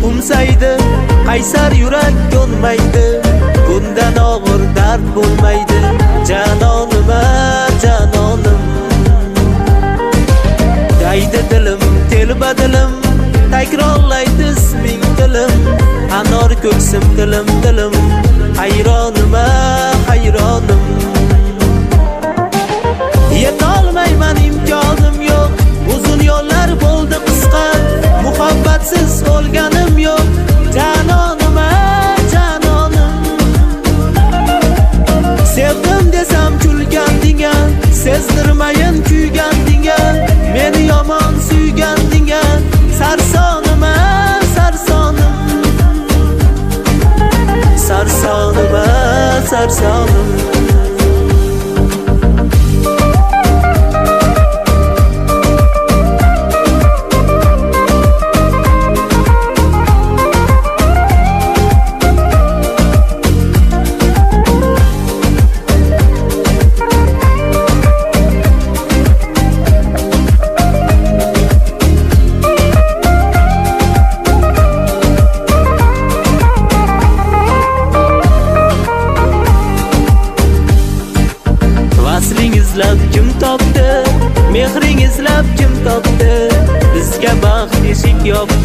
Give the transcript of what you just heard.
umsaydi, qaysar yurak ko'nmaydi, bundan og'ir dard bo'lmaydi. Janonim, janonim, daydi dilim, telba dilim, takrorlaydi isming dilim, anor ko'ksim dilim, dilim, hayronim, hayronim. Yetolmayman, imkonim yo'q, uzun yo'llar bo'ldi qisqa, muhabbatsiz o'lganim yo'q. Janonim, janonim, sevdim desam kulgandinga, sezdirmayin kuygandinga, meni yomon suygandinga. Sarsonim, sarsonim, sarsonim, sarsonim. Izlab kim topdi, mehring izlab kim topdi, bizga baxt eshik yopdi.